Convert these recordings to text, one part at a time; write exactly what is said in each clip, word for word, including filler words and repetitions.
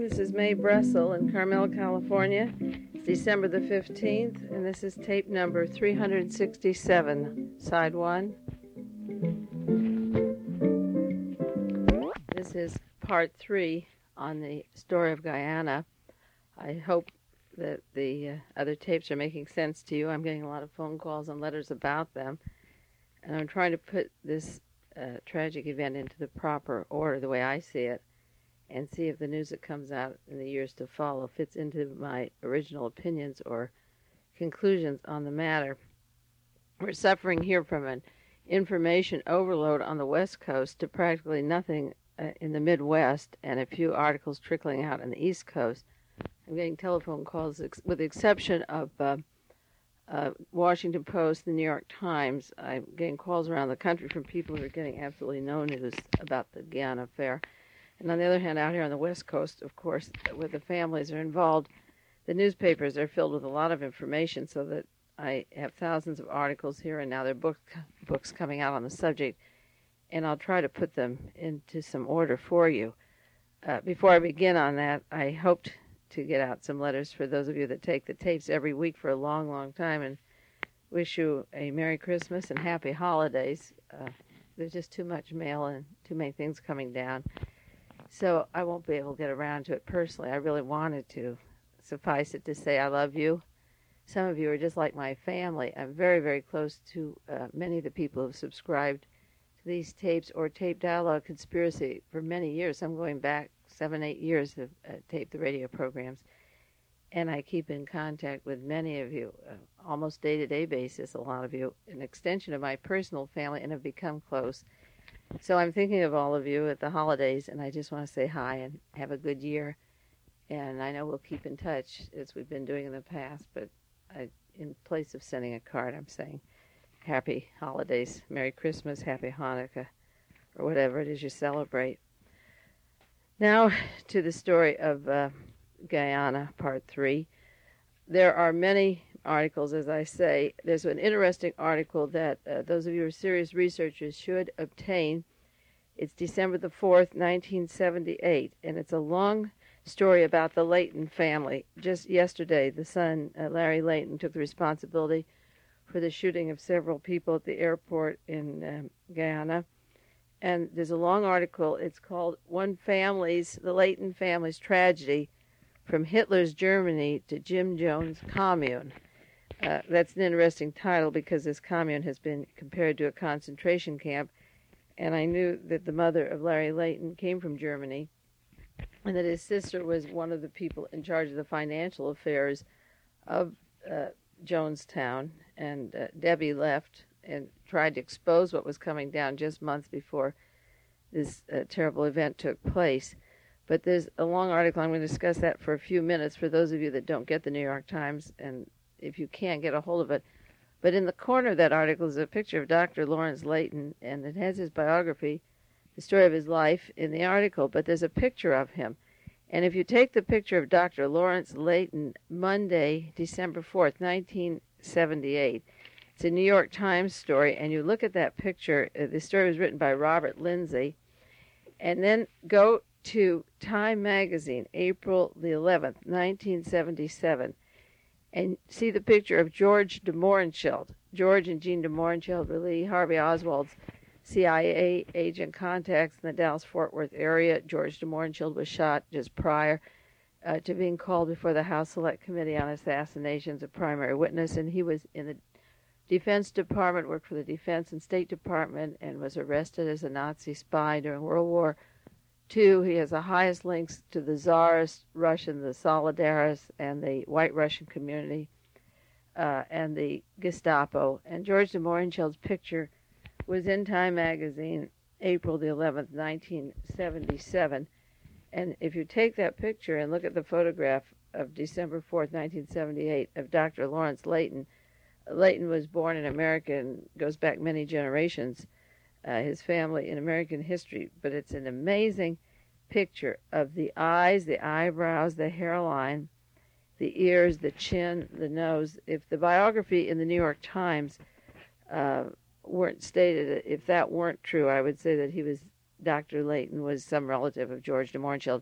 This is Mae Bressel in Carmel, California. It's December the fifteenth, and this is tape number three hundred sixty-seven, side one. This is part three on the story of Guyana. I hope that the uh, other tapes are making sense to you. I'm getting a lot of phone calls and letters about them, and I'm trying to put this uh, tragic event into the proper order, the way I see it, and see if the news that comes out in the years to follow fits into my original opinions or conclusions on the matter. We're suffering here from an information overload on the West Coast to practically nothing uh, in the Midwest, and a few articles trickling out on the East Coast. I'm getting telephone calls, ex- with the exception of uh, uh, Washington Post, the New York Times. I'm getting calls around the country from people who are getting absolutely no news about the Guyana affair. And on the other hand, out here on the West Coast, of course, where the families are involved, the newspapers are filled with a lot of information, so that I have thousands of articles here, and now there are book, books coming out on the subject, and I'll try to put them into some order for you. Uh, before I begin on that, I hoped to get out some letters for those of you that take the tapes every week for a long, long time, and wish you a Merry Christmas and Happy Holidays. Uh, there's just too much mail and too many things coming down. So I won't be able to get around to it personally. I really wanted to. Suffice it to say I love you. Some of you are just like my family. I'm very, very close to uh, many of the people who have subscribed to these tapes or Tape Dialogue Conspiracy for many years. I'm going back seven, eight years to uh, tape the radio programs. And I keep in contact with many of you, uh, almost day-to-day basis, a lot of you, an extension of my personal family, and have become close. So I'm thinking of all of you at the holidays, and I just want to say hi and have a good year. And I know we'll keep in touch as we've been doing in the past, but I, in place of sending a card, I'm saying happy holidays, Merry Christmas, Happy Hanukkah, or whatever it is you celebrate. Now to the story of uh, Guyana, part three. There are many articles, as I say. There's an interesting article that uh, those of you who are serious researchers should obtain. It's December the fourth, nineteen seventy-eight, and it's a long story about the Leighton family. Just yesterday, the son, uh, Larry Leighton, took the responsibility for the shooting of several people at the airport in um, Guyana. And there's a long article. It's called One Family's, the Leighton Family's Tragedy, from Hitler's Germany to Jim Jones' Commune. Uh, that's an interesting title because this commune has been compared to a concentration camp, and I knew that the mother of Larry Leighton came from Germany, and that his sister was one of the people in charge of the financial affairs of uh, Jonestown, and uh, Debbie left and tried to expose what was coming down just months before this uh, terrible event took place. But there's a long article. I'm going to discuss that for a few minutes for those of you that don't get the New York Times, and if you can, get a hold of it. But in the corner of that article is a picture of Doctor Lawrence Leighton, and it has his biography, the story of his life in the article, but there's a picture of him. And if you take the picture of Doctor Lawrence Leighton, Monday, December fourth, nineteen seventy-eight, it's a New York Times story, and you look at that picture. Uh, the story was written by Robert Lindsay, and then go to Time Magazine, April the eleventh, nineteen seventy-seven, and see the picture of George de Mohrenschildt. George and Jean de Mohrenschildt were Lee Harvey Oswald's C I A agent contacts in the Dallas-Fort Worth area. George de Mohrenschildt was shot just prior uh, to being called before the House Select Committee on Assassinations, a primary witness, and he was in the Defense Department, worked for the Defense and State Department, and was arrested as a Nazi spy during World War Two. He has the highest links to the Tsarist Russian, the Solidarists, and the White Russian community, uh, and the Gestapo. And George de Mohrenschildt's picture was in Time Magazine, April the eleventh, nineteen seventy-seven. And if you take that picture and look at the photograph of December fourth, nineteen seventy-eight, of Doctor Lawrence Leighton, Leighton was born in America and goes back many generations, uh, his family in American history, but it's an amazing picture of the eyes, the eyebrows, the hairline, the ears, the chin, the nose. If the biography in the New York Times uh, weren't stated, if that weren't true, I would say that he was, Doctor Leighton was some relative of George de Mohrenschildt.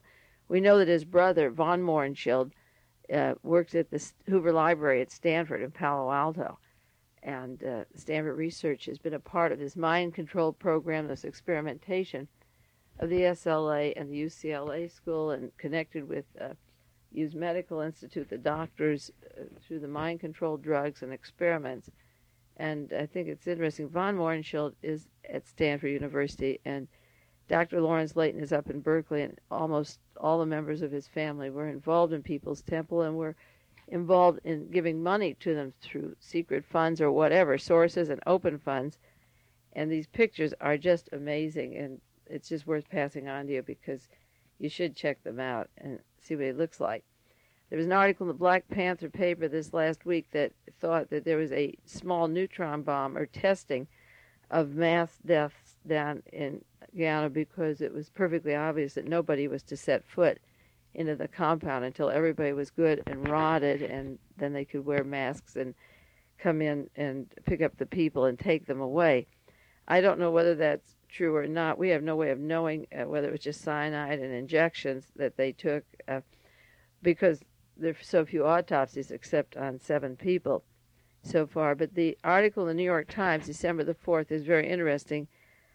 We know that his brother, von Mohrenschildt, uh, worked at the Hoover Library at Stanford in Palo Alto. And uh, Stanford Research has been a part of this mind control program, this experimentation of the S L A and the U C L A school, and connected with uh, Hughes Medical Institute, the doctors, uh, through the mind control drugs and experiments. And I think it's interesting. Von Mohrenschildt is at Stanford University, and Doctor Lawrence Layton is up in Berkeley, and almost all the members of his family were involved in People's Temple and were involved in giving money to them through secret funds or whatever, sources and open funds. And these pictures are just amazing, and it's just worth passing on to you because you should check them out and see what it looks like. There was an article in the Black Panther paper this last week that thought that there was a small neutron bomb or testing of mass deaths down in Guyana because it was perfectly obvious that nobody was to set foot into the compound until everybody was good and rotted, and then they could wear masks and come in and pick up the people and take them away. I don't know whether that's true or not. We have no way of knowing uh, whether it was just cyanide and injections that they took uh, because there are so few autopsies except on seven people so far. But the article in the New York Times, December the fourth, is very interesting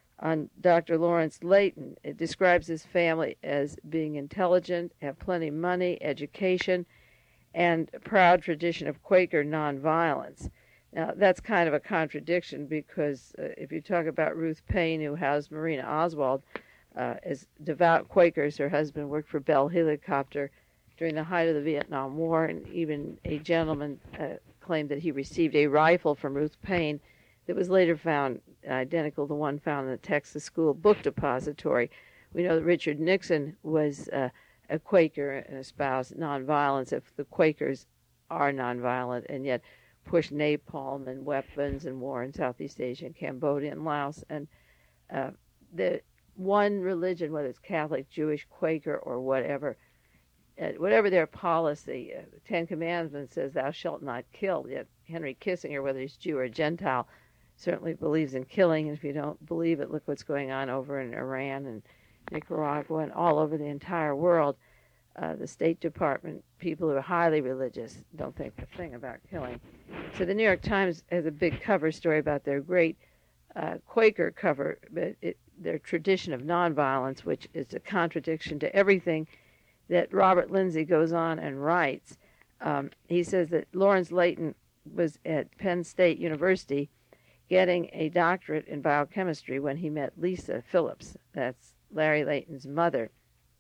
on Doctor Lawrence Layton. It describes his family as being intelligent, have plenty of money, education, and a proud tradition of Quaker nonviolence. Now, that's kind of a contradiction because uh, if you talk about Ruth Paine, who housed Marina Oswald, uh, as devout Quakers, her husband worked for Bell Helicopter during the height of the Vietnam War, and even a gentleman uh, claimed that he received a rifle from Ruth Paine that was later found identical to one found in the Texas School Book Depository. We know that Richard Nixon was uh, a Quaker and espoused nonviolence, if the Quakers are nonviolent, and yet pushed napalm and weapons and war in Southeast Asia and Cambodia and Laos. And uh, the one religion, whether it's Catholic, Jewish, Quaker, or whatever, uh, whatever their policy, uh, the Ten Commandments says, thou shalt not kill. Yet Henry Kissinger, whether he's Jew or Gentile, certainly believes in killing. And if you don't believe it, look what's going on over in Iran and Nicaragua and all over the entire world. Uh, the State Department, people who are highly religious, don't think a thing about killing. So the New York Times has a big cover story about their great uh, Quaker cover, but it, their tradition of nonviolence, which is a contradiction to everything that Robert Lindsay goes on and writes. Um, he says that Lawrence Layton was at Penn State University getting a doctorate in biochemistry when he met Lisa Phillips. That's Larry Layton's mother.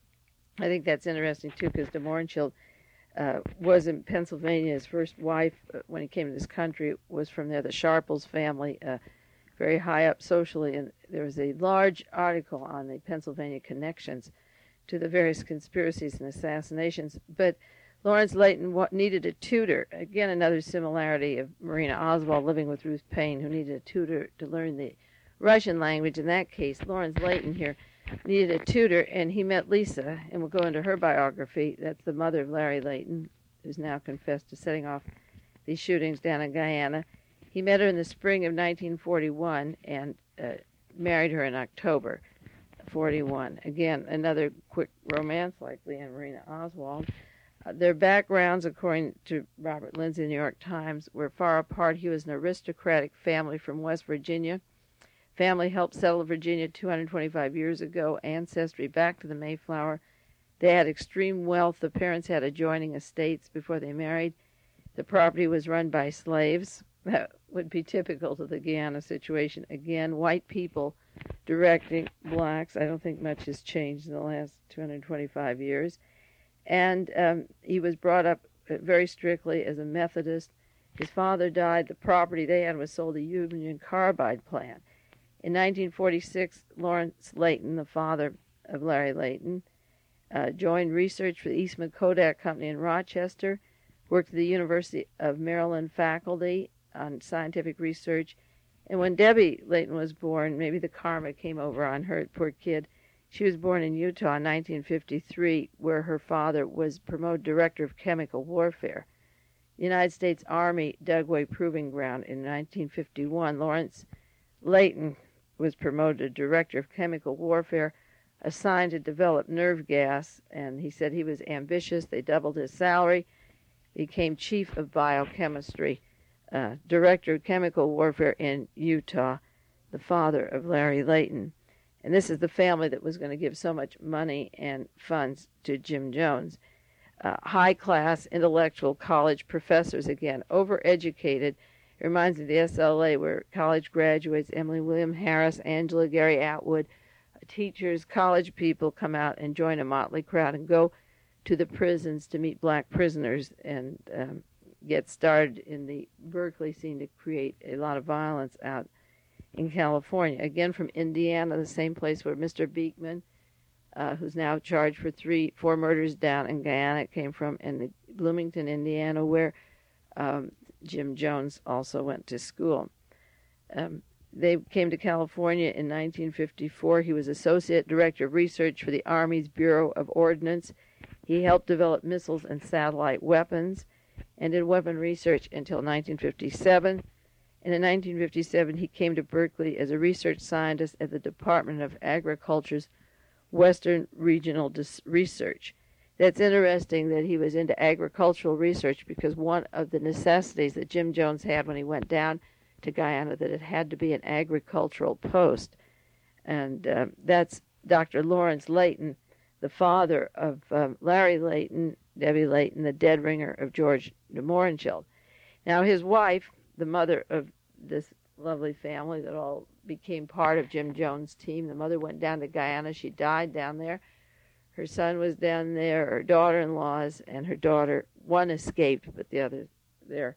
I think that's interesting, too, because de Mohrenschildt uh, was in Pennsylvania. His first wife, uh, when he came to this country, was from there, the Sharples family, uh, very high up socially. And there was a large article on the Pennsylvania connections to the various conspiracies and assassinations. But Lawrence Layton needed a tutor. Again, another similarity of Marina Oswald living with Ruth Paine, who needed a tutor to learn the Russian language. In that case, Lawrence Layton here needed a tutor, and he met Lisa, and we'll go into her biography. That's the mother of Larry Layton, who's now confessed to setting off these shootings down in Guyana. He met her in the spring of nineteen forty-one and uh, married her in October forty-one. Again, another quick romance like Lee and Marina Oswald. Uh, their backgrounds, according to Robert Lindsay, New York Times, were far apart. He was an aristocratic family from West Virginia. Family helped settle Virginia two hundred twenty-five years ago, ancestry back to the Mayflower. They had extreme wealth. The parents had adjoining estates before they married. The property was run by slaves. That would be typical to the Guyana situation. Again, white people directing blacks. I don't think much has changed in the last two hundred twenty-five years. And um, he was brought up very strictly as a Methodist. His father died. The property they had was sold to Union Carbide plant. In nineteen forty-six, Lawrence Layton, the father of Larry Layton, uh, joined research for the Eastman Kodak Company in Rochester, worked at the University of Maryland faculty on scientific research. And when Debbie Layton was born, maybe the karma came over on her, poor kid. She was born in Utah in nineteen fifty-three, where her father was promoted director of chemical warfare. The United States Army Dugway Proving Ground in nineteen fifty-one. Lawrence Layton was promoted director of chemical warfare assigned to develop nerve gas, and he said he was ambitious. They doubled his salary, became chief of biochemistry, uh, director of chemical warfare in Utah, the father of Larry Layton. And this is the family that was going to give so much money and funds to Jim Jones. Uh, high-class intellectual college professors, again, overeducated. It reminds me of the S L A, where college graduates, Emily William Harris, Angela Gary Atwood, teachers, college people come out and join a motley crowd and go to the prisons to meet black prisoners and um, get started in the Berkeley scene to create a lot of violence out in California. Again, from Indiana, the same place where Mister Beekman, uh, who's now charged for three, four murders down in Guyana, came from, and the Bloomington, Indiana, where um, Jim Jones also went to school. Um, They came to California in nineteen fifty-four. He was Associate Director of Research for the Army's Bureau of Ordnance. He helped develop missiles and satellite weapons and did weapon research until nineteen fifty-seven. And in nineteen fifty-seven, he came to Berkeley as a research scientist at the Department of Agriculture's Western Regional Dis- Research. That's interesting that he was into agricultural research because one of the necessities that Jim Jones had when he went down to Guyana, that it had to be an agricultural post. And uh, that's Doctor Lawrence Layton, the father of um, Larry Layton, Debbie Layton, the dead ringer of George de Mohrenschildt. Now his wife, the mother of this lovely family that all became part of Jim Jones' team, the mother went down to Guyana. She died down there. Her son was down there, her daughter-in-laws, and her daughter, one escaped, but the other there.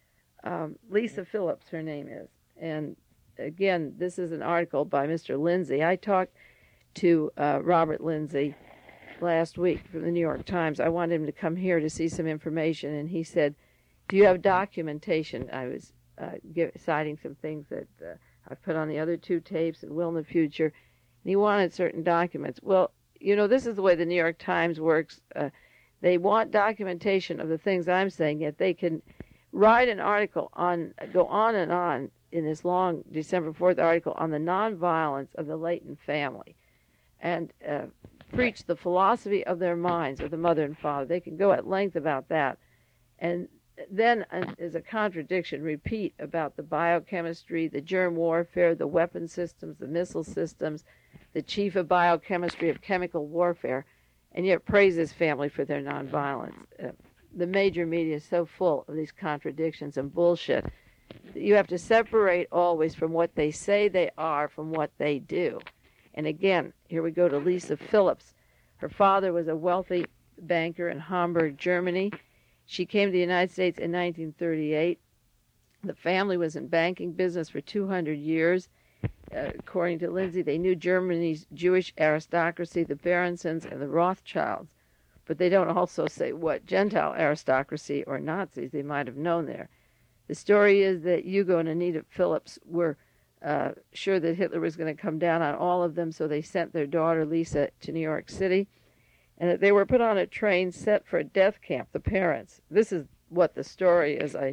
Um, Lisa Phillips, her name is. And again, this is an article by Mister Lindsay. I talked to uh, Robert Lindsay last week from the New York Times. I wanted him to come here to see some information, and he said, do you have documentation? I was uh, give, citing some things that uh, I've put on the other two tapes and will in the future, and he wanted certain documents. Well, you know, this is the way the New York Times works. Uh, they want documentation of the things I'm saying, yet they can write an article on, go on and on in this long December fourth article on the nonviolence of the Layton family and uh, preach the philosophy of their minds, of the mother and father. They can go at length about that. And then, uh, as a contradiction, repeat about the biochemistry, the germ warfare, the weapon systems, the missile systems, the chief of biochemistry of chemical warfare, and yet praise his family for their nonviolence. Uh, The major media is so full of these contradictions and bullshit. You have to separate always from what they say they are from what they do. And again, here we go to Lisa Phillips. Her father was a wealthy banker in Hamburg, Germany. She came to the United States in nineteen thirty-eight. The family was in banking business for two hundred years. Uh, according to Lindsay, they knew Germany's Jewish aristocracy, the Berensons and the Rothschilds. But they don't also say what Gentile aristocracy or Nazis they might have known there. The story is that Hugo and Anita Phillips were uh, sure that Hitler was going to come down on all of them, so they sent their daughter Lisa to New York City, and that they were put on a train set for a death camp, the parents. This is what the story is. I,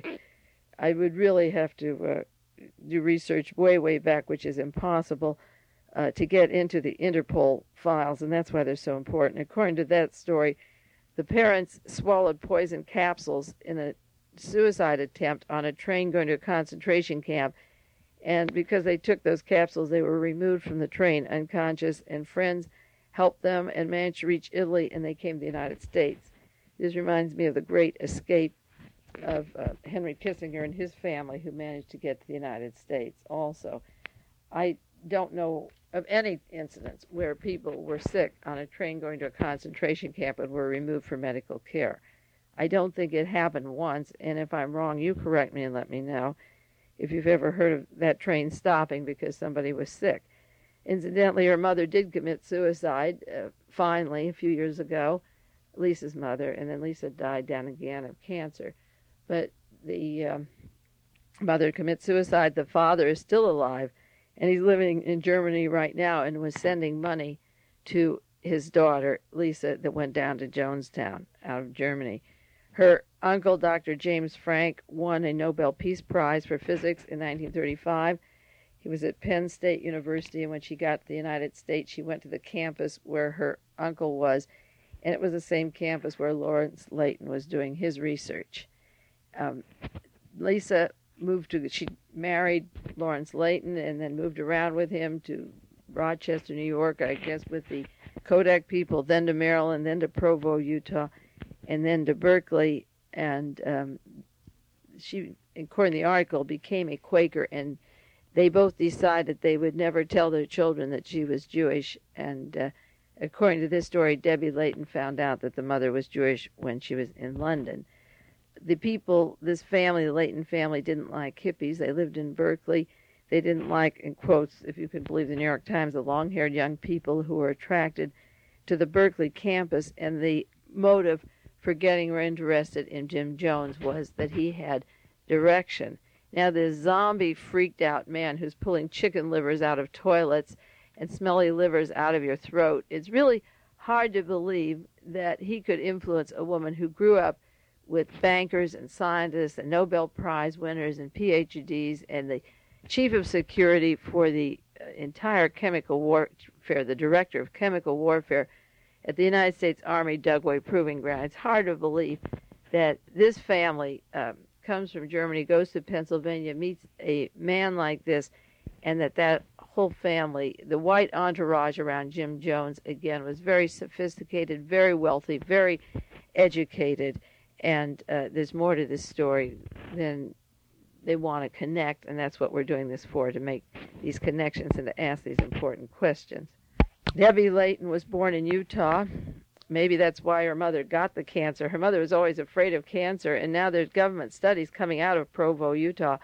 I would really have to uh, do research way, way back, which is impossible, Uh, to get into the Interpol files, and that's why they're so important. According to that story, the parents swallowed poison capsules in a suicide attempt on a train going to a concentration camp, and because they took those capsules, they were removed from the train unconscious, and friends helped them and managed to reach Italy, and they came to the United States. This reminds me of the great escape of uh, Henry Kissinger and his family, who managed to get to the United States also. I don't know of any incidents where people were sick on a train going to a concentration camp and were removed for medical care. I don't think it happened once, and if I'm wrong, you correct me and let me know if you've ever heard of that train stopping because somebody was sick. Incidentally, her mother did commit suicide, uh, finally, a few years ago, Lisa's mother, and then Lisa died down in Guyana of cancer. But the um, mother commits suicide. The father is still alive, and he's living in Germany right now and was sending money to his daughter, Lisa, that went down to Jonestown out of Germany. Her uncle, Doctor James Frank, won a Nobel Peace Prize for physics in nineteen thirty-five. He was at Penn State University, and when she got to the United States, she went to the campus where her uncle was, and it was the same campus where Lawrence Layton was doing his research. Um, Lisa moved to, she married Lawrence Layton and then moved around with him to Rochester, New York, I guess with the Kodak people, then to Maryland, then to Provo, Utah, and then to Berkeley. And um, she, according to the article, became a Quaker, and they both decided they would never tell their children that she was Jewish. And uh, according to this story, Debbie Layton found out that the mother was Jewish when she was in London. The people, this family, the Layton family, didn't like hippies. They lived in Berkeley. They didn't like, in quotes, if you can believe the New York Times, the long-haired young people who were attracted to the Berkeley campus. And the motive for getting her interested in Jim Jones was that he had direction. Now, this zombie freaked-out man who's pulling chicken livers out of toilets and smelly livers out of your throat, it's really hard to believe that he could influence a woman who grew up with bankers and scientists and Nobel Prize winners and P H Ds and the chief of security for the entire chemical warfare, the director of chemical warfare at the United States Army Dugway Proving Ground. It's hard to believe that this family um, comes from Germany, goes to Pennsylvania, meets a man like this, and that that whole family, the white entourage around Jim Jones, again, was very sophisticated, very wealthy, very educated, and uh, there's more to this story than they want to connect, and that's what we're doing this for, to make these connections and to ask these important questions. Debbie Layton was born in Utah. Maybe that's why her mother got the cancer. Her mother was always afraid of cancer, and now there's government studies coming out of Provo, Utah,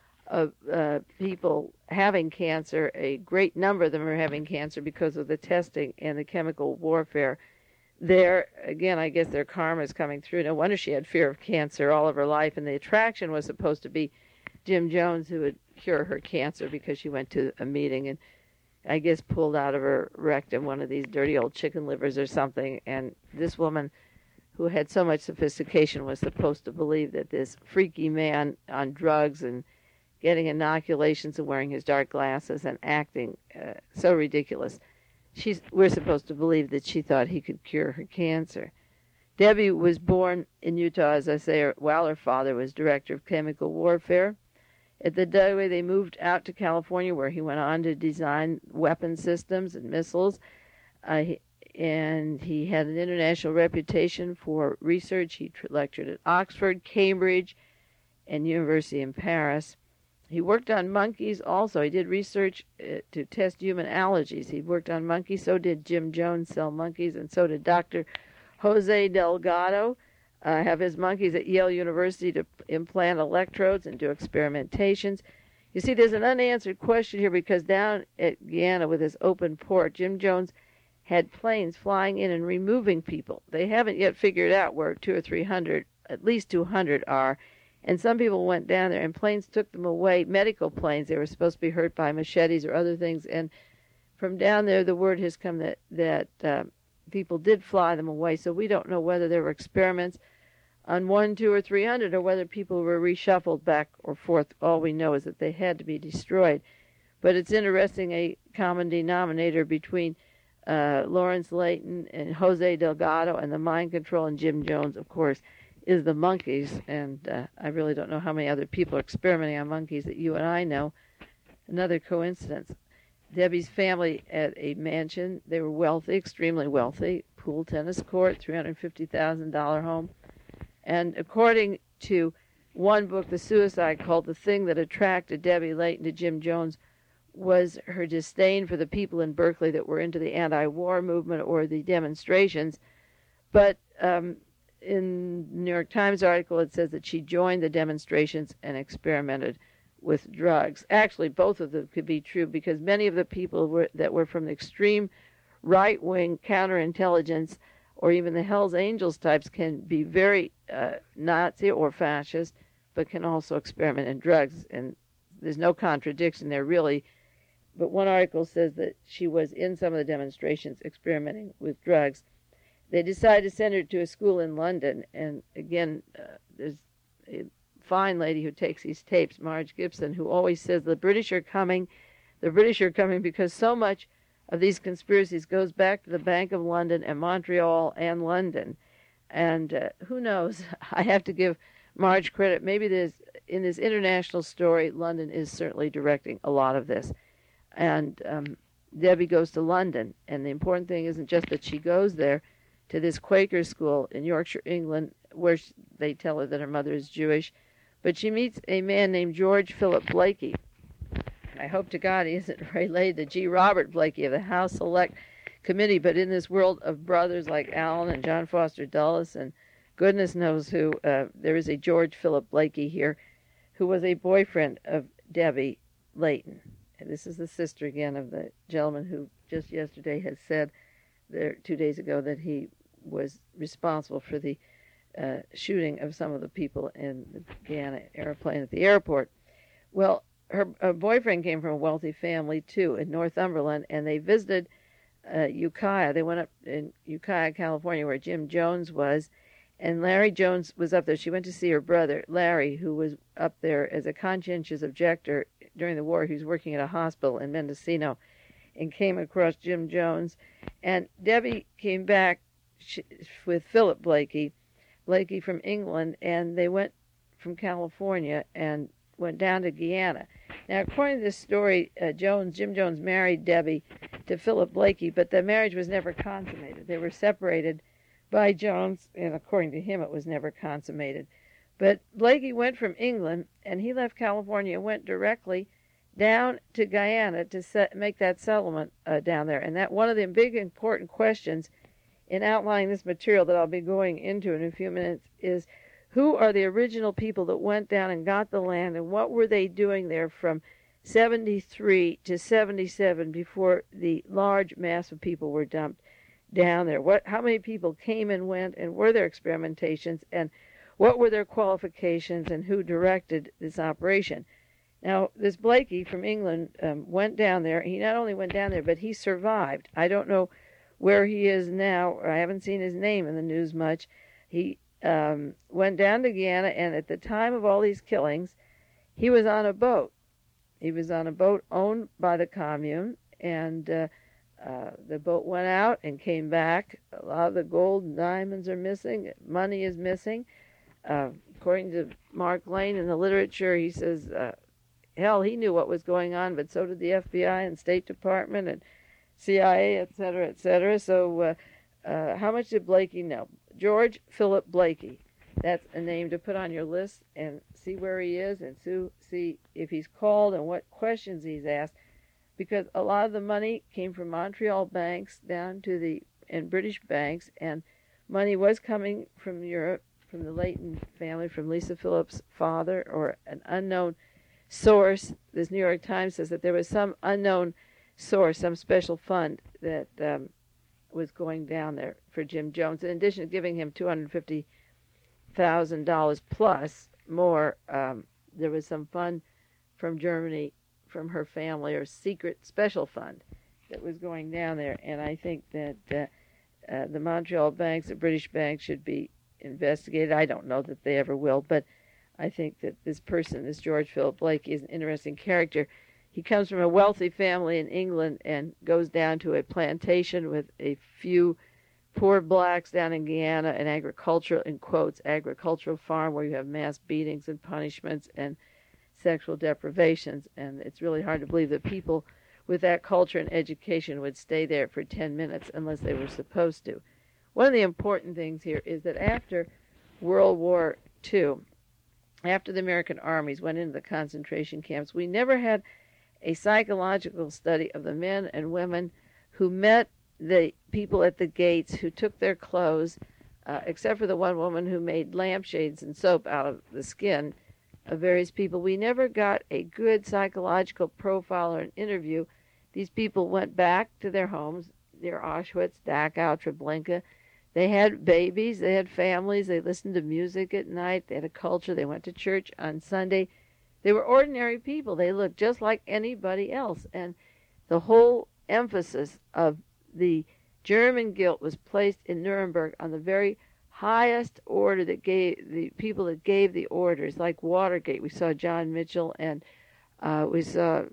of uh, people having cancer. A great number of them are having cancer because of the testing and the chemical warfare. There, again, I guess their karma is coming through. No wonder she had fear of cancer all of her life, and the attraction was supposed to be Jim Jones, who would cure her cancer, because she went to a meeting and I guess pulled out of her rectum one of these dirty old chicken livers or something. And this woman, who had so much sophistication, was supposed to believe that this freaky man on drugs and getting inoculations and wearing his dark glasses and acting uh, so ridiculous, she's, we're supposed to believe that she thought he could cure her cancer. Debbie was born in Utah, as I say, while her father was director of chemical warfare. At the Dugway, they moved out to California, where he went on to design weapon systems and missiles. Uh, he, and he had an international reputation for research. He lectured at Oxford, Cambridge, and University in Paris. He worked on monkeys also. He did research uh, to test human allergies. He worked on monkeys. So did Jim Jones sell monkeys, and so did Doctor Jose Delgado. Uh, have his monkeys at Yale University to implant electrodes and do experimentations. You see, there's an unanswered question here, because down at Guyana with his open port, Jim Jones had planes flying in and removing people. They haven't yet figured out where two or three hundred, at least two hundred are, and some people went down there and planes took them away, medical planes. They were supposed to be hurt by machetes or other things, and from down there the word has come that, that uh, people did fly them away, so we don't know whether there were experiments on one, two, or three hundred, or whether people were reshuffled back or forth. All we know is that they had to be destroyed. But it's interesting, a common denominator between uh, Lawrence Layton and Jose Delgado and the mind control and Jim Jones, of course, is the monkeys. And uh, I really don't know how many other people are experimenting on monkeys that you and I know. Another coincidence. Debbie's family at a mansion. They were wealthy, extremely wealthy. Pool, tennis court, three hundred fifty thousand dollars home. And according to one book, The Suicide Cult, the thing that attracted Debbie Layton to Jim Jones was her disdain for the people in Berkeley that were into the anti-war movement or the demonstrations. But um, in the New York Times article, it says that she joined the demonstrations and experimented with drugs. Actually, both of them could be true, because many of the people were, that were from the extreme right-wing counterintelligence or even the Hells Angels types can be very uh, Nazi or fascist, but can also experiment in drugs. And there's no contradiction there, really. But one article says that she was in some of the demonstrations experimenting with drugs. They decided to send her to a school in London. And again, uh, there's a fine lady who takes these tapes, Marge Gibson, who always says the British are coming. the British are coming, because so much of these conspiracies goes back to the Bank of London and Montreal and London. And uh, who knows? I have to give Marge credit. Maybe there's, in this international story, London is certainly directing a lot of this. And um, Debbie goes to London, and the important thing isn't just that she goes there to this Quaker school in Yorkshire, England, where she, they tell her that her mother is Jewish, but she meets a man named George Philip Blakey. I hope to God he isn't related to G. Robert Blakey of the House Select Committee, but in this world of brothers like Alan and John Foster Dulles and goodness knows who, uh, there is a George Philip Blakey here who was a boyfriend of Debbie Layton. And this is the sister again of the gentleman who just yesterday had said there two days ago that he was responsible for the uh, shooting of some of the people in the Guyana airplane at the airport. Well, her, her boyfriend came from a wealthy family too in Northumberland, and they visited uh, Ukiah. They went up in Ukiah, California, where Jim Jones was, and Larry Jones was up there. She went to see her brother, Larry, who was up there as a conscientious objector during the war. He was working at a hospital in Mendocino and came across Jim Jones. And Debbie came back with Philip Blakey, Blakey from England, and they went from California and went down to Guyana. Now, according to this story, uh, Jones, Jim Jones married Debbie to Philip Blakey, but the marriage was never consummated. They were separated by Jones, and according to him, it was never consummated. But Blakey went from England, and he left California and went directly down to Guyana to set, make that settlement uh, down there. And that one of the big important questions in outlining this material that I'll be going into in a few minutes is, who are the original people that went down and got the land, and what were they doing there from seventy-three to seventy-seven before the large mass of people were dumped down there? What, how many people came and went, and were there experimentations, and what were their qualifications, and who directed this operation? Now, this Blakey from England um, went down there. He not only went down there, but he survived. I don't know where he is now. I haven't seen his name in the news much. He um, went down to Guyana, and at the time of all these killings, he was on a boat. He was on a boat owned by the commune, and uh, uh, the boat went out and came back. A lot of the gold and diamonds are missing. Money is missing. Uh, according to Mark Lane in the literature, he says, uh, hell, he knew what was going on, but so did the F B I and State Department and C I A, et cetera, et cetera. So uh, uh, how much did Blakey know? George Philip Blakey. That's a name to put on your list and see where he is and see if he's called and what questions he's asked, because a lot of the money came from Montreal banks down to the and British banks, and money was coming from Europe, from the Layton family, from Lisa Phillips' father, or an unknown source. This New York Times says that there was some unknown source, some special fund that um, was going down there for Jim Jones, in addition to giving him two hundred fifty thousand dollars plus more. Um, there was some fund from Germany, from her family, or secret special fund that was going down there. And I think that uh, uh, the Montreal banks, the British banks, should be investigated. I don't know that they ever will, but I think that this person, this George Philip Blakey, is an interesting character. He comes from a wealthy family in England and goes down to a plantation with a few poor blacks down in Guyana, an agricultural, in quotes, agricultural farm where you have mass beatings and punishments and sexual deprivations. And it's really hard to believe that people with that culture and education would stay there for ten minutes unless they were supposed to. One of the important things here is that after World War Two, after the American armies went into the concentration camps, we never had a psychological study of the men and women who met the people at the gates, who took their clothes, uh, except for the one woman who made lampshades and soap out of the skin of various people. We never got a good psychological profile or an interview. These people went back to their homes, near Auschwitz, Dachau, Treblinka. They had babies, they had families, they listened to music at night, they had a culture, they went to church on Sunday. They were ordinary people. They looked just like anybody else. And the whole emphasis of the German guilt was placed in Nuremberg on the very highest order that gave the people that gave the orders, like Watergate. We saw John Mitchell, and uh, we saw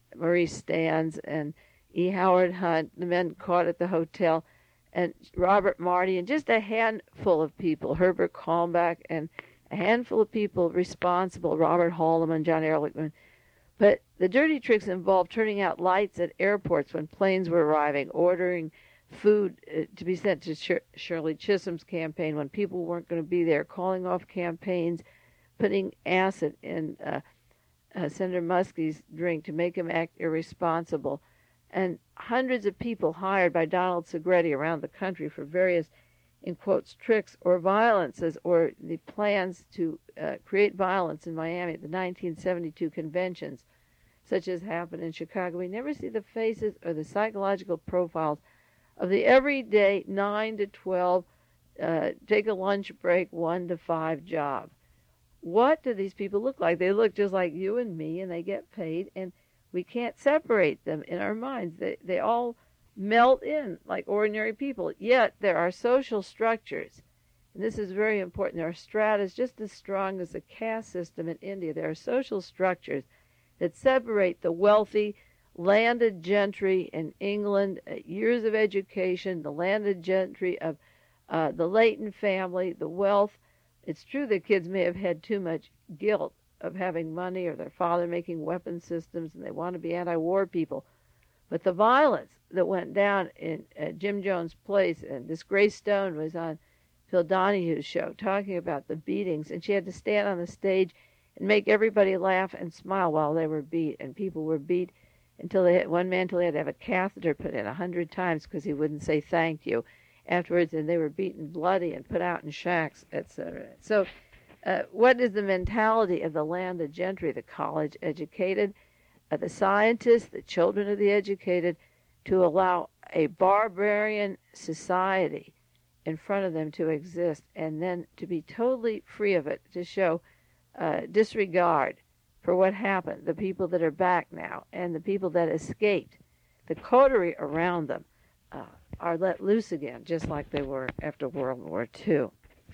Maurice Stans and E. Howard Hunt, the men caught at the hotel, and Robert Marty, and just a handful of people, Herbert Kalmbach, and a handful of people responsible, Robert Haldeman, John Ehrlichman. But the dirty tricks involved turning out lights at airports when planes were arriving, ordering food uh, to be sent to Shir- Shirley Chisholm's campaign when people weren't going to be there, calling off campaigns, putting acid in uh, uh, Senator Muskie's drink to make him act irresponsible, and hundreds of people hired by Donald Segretti around the country for various, in quotes, tricks or violences, or the plans to uh, create violence in Miami at the nineteen seventy-two conventions, such as happened in Chicago. We never see the faces or the psychological profiles of the everyday nine to twelve, uh, take a lunch break, one to five job. What do these people look like? They look just like you and me, and they get paid, and we can't separate them in our minds. They, they all melt in like ordinary people. Yet there are social structures, and this is very important. There are stratas just as strong as the caste system in India. There are social structures that separate the wealthy, landed gentry in England, uh, years of education, the landed gentry of uh, the Leighton family, the wealth. It's true that kids may have had too much guilt of having money or their father making weapon systems, and they want to be anti-war people. But the violence that went down in uh, Jim Jones' place, and this Grace Stone was on Phil Donahue's show talking about the beatings, and she had to stand on the stage and make everybody laugh and smile while they were beat, and people were beat until they had, one man until he had to have a catheter put in a hundred times because he wouldn't say thank you afterwards, and they were beaten bloody and put out in shacks, et cetera. So uh, what is the mentality of the landed gentry, the college-educated, uh, the scientists, the children of the educated, to allow a barbarian society in front of them to exist, and then to be totally free of it, to show uh, disregard for what happened, the people that are back now, and the people that escaped, the coterie around them, uh, are let loose again, just like they were after World War Two.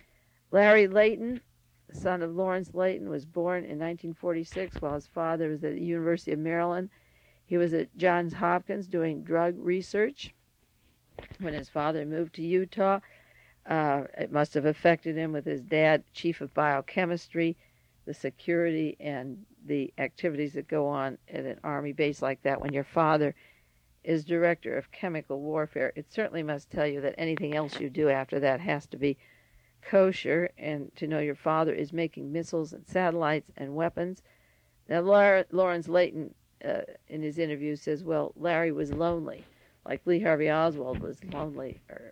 Larry Leighton, the son of Lawrence Leighton, was born in nineteen forty-six while his father was at the University of Maryland. He was at Johns Hopkins doing drug research. When his father moved to Utah, uh, it must have affected him with his dad, chief of biochemistry, the security and the activities that go on at an Army base like that. When your father is director of chemical warfare, it certainly must tell you that anything else you do after that has to be kosher, and to know your father is making missiles and satellites and weapons. Now, Lawrence Leighton, uh, in his interview, says, well, Larry was lonely, like Lee Harvey Oswald was lonely, or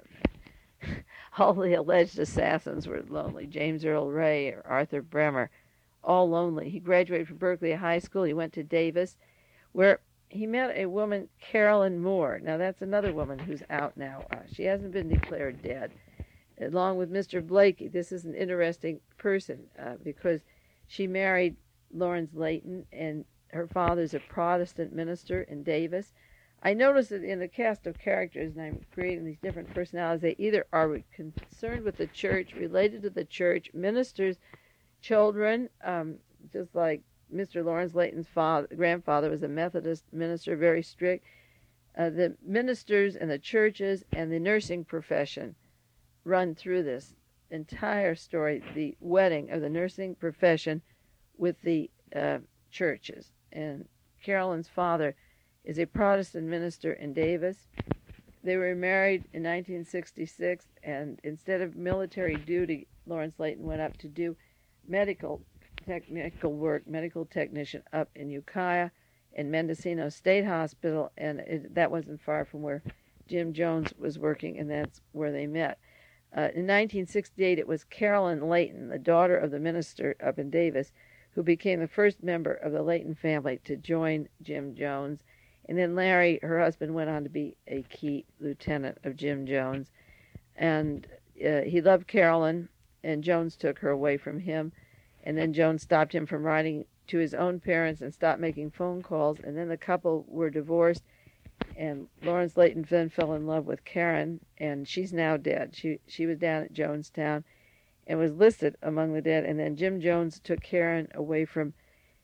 all the alleged assassins were lonely, James Earl Ray or Arthur Bremer, all lonely. He graduated from Berkeley High School. He went to Davis, where he met a woman, Carolyn Moore. Now, that's another woman who's out now. Uh, she hasn't been declared dead. Along with Mister Blakey, this is an interesting person uh, because she married Lawrence Leighton, and her father's a Protestant minister in Davis. I noticed that in the cast of characters, and I'm creating these different personalities, they either are concerned with the church, related to the church, ministers, children, um, just like Mister Lawrence Leighton's father, grandfather was a Methodist minister, very strict. Uh, the ministers and the churches and the nursing profession run through this entire story, the wedding of the nursing profession with the uh, churches. And Carolyn's father is a Protestant minister in Davis. They were married in nineteen sixty-six, and instead of military duty, Lawrence Leighton went up to do medical technical work, medical technician up in Ukiah in Mendocino State Hospital, and it, that wasn't far from where Jim Jones was working, and that's where they met. Uh, in nineteen sixty-eight, it was Carolyn Leighton, the daughter of the minister up in Davis, who became the first member of the Leighton family to join Jim Jones. And then Larry, her husband, went on to be a key lieutenant of Jim Jones. And uh, he loved Carolyn, and Jones took her away from him. And then Jones stopped him from writing to his own parents and stopped making phone calls. And then the couple were divorced, and Lawrence Leighton then fell in love with Karen, and she's now dead. She she was down at Jonestown and was listed among the dead. And then Jim Jones took Karen away from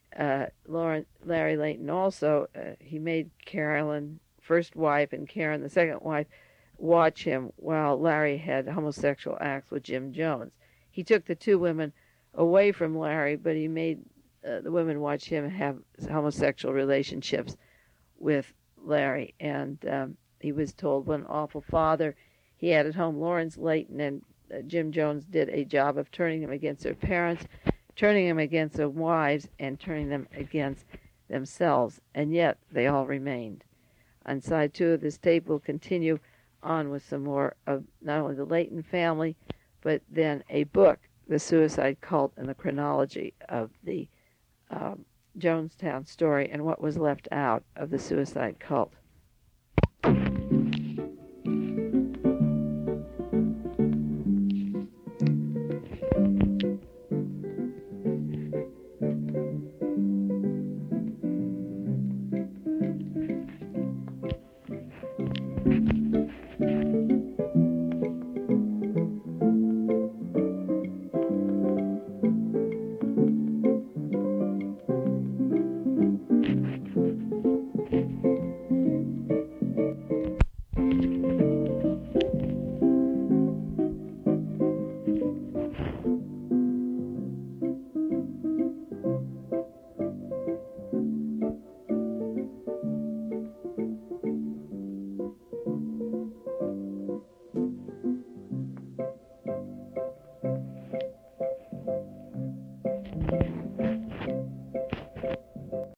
uh, Lauren, Larry Layton also, uh, he made Carolyn, first wife, and Karen, the second wife, watch him while Larry had homosexual acts with Jim Jones. He took the two women away from Larry, but he made uh, the women watch him have homosexual relationships with Larry. And um, he was told what an awful father he had at home. Lawrence Layton and uh, Jim Jones did a job of turning them against their parents, turning them against their wives, and turning them against themselves. And yet they all remained. On side two of this tape, we'll continue on with some more of not only the Layton family, but then a book, The Suicide Cult, and the chronology of the um, Jonestown story and what was left out of the suicide cult.